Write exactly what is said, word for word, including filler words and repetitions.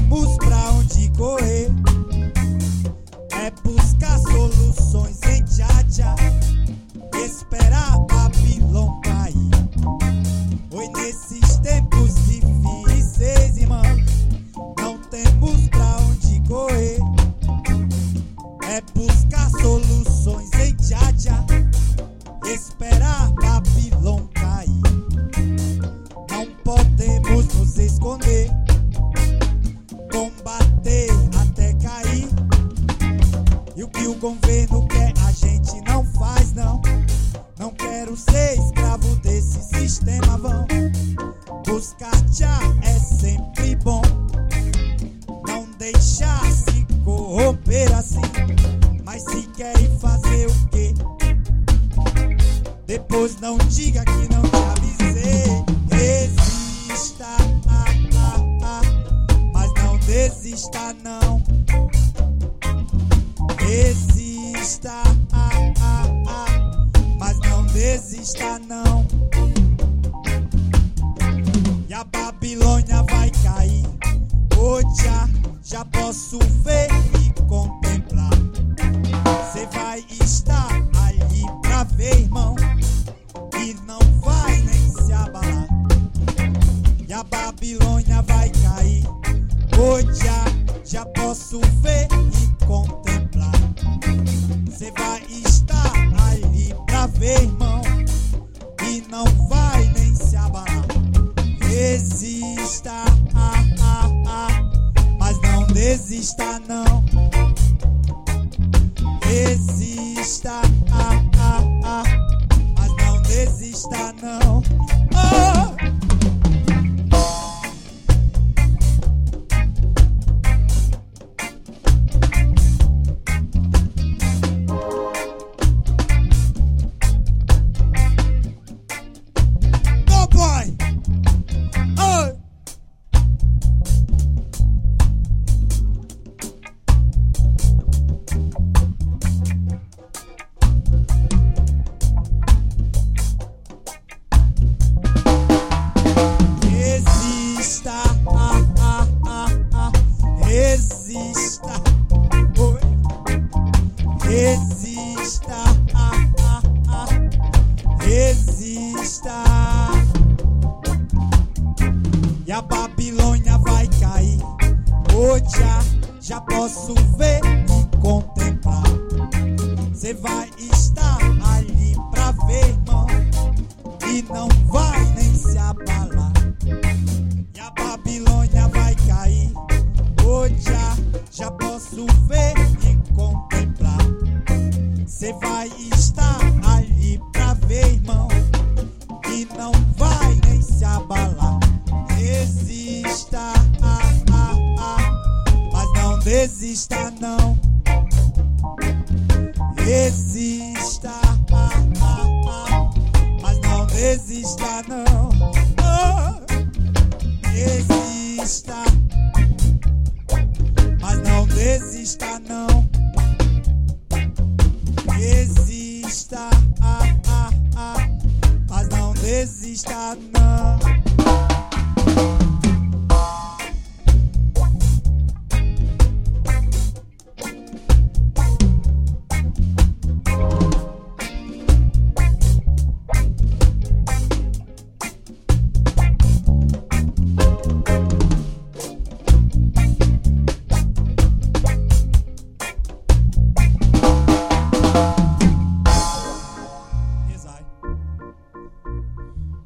temos pra onde correr. É buscar soluções em Djadja, esperar Babilônia cair. Oi, nesses tempos difíceis, irmão, não temos pra onde correr. É buscar soluções em Djadja, esperar Babilônia cair. Não podemos nos esconder, combater até cair. E o que o governo quer a gente não faz, não. Não quero ser escravo desse sistema vão. Buscar Jah é sempre bom, não deixar se corromper assim. Mas se quer ir fazer o quê? Depois não diga que não te avisei. Resista, ah, ah, ah, mas não desista não. Resista, ah, ah, ah, mas não desista não. E a Babilônia vai cair. Oh, já, já posso ver e contemplar. Cê vai estar ali pra ver, irmão, e não vai nem se abalar. E a Babilônia vai cair. Oh, já, já posso ver e contemplar. Cê vai estar ali pra ver, irmão, e não vai nem se abalar. Resista, ah, ah, ah, mas não desista não. Resista, ah, ah, ah, mas não desista não. Oh! Resista, oi. Resista, ah, ah, ah. Resista. E a Babilônia vai cair. Oh, já, já posso ver e contemplar. Cê vai estar ali pra ver, irmão, e não vai nem se abalar. E a Babilônia vai cair. Oh, já, já posso ver e contemplar. Cê vai estar ali pra ver, irmão, e não vai nem se abalar. Resista, ah, ah, ah, mas não desista não. Resista, ah, ah, ah, mas não desista não. Oh, resista.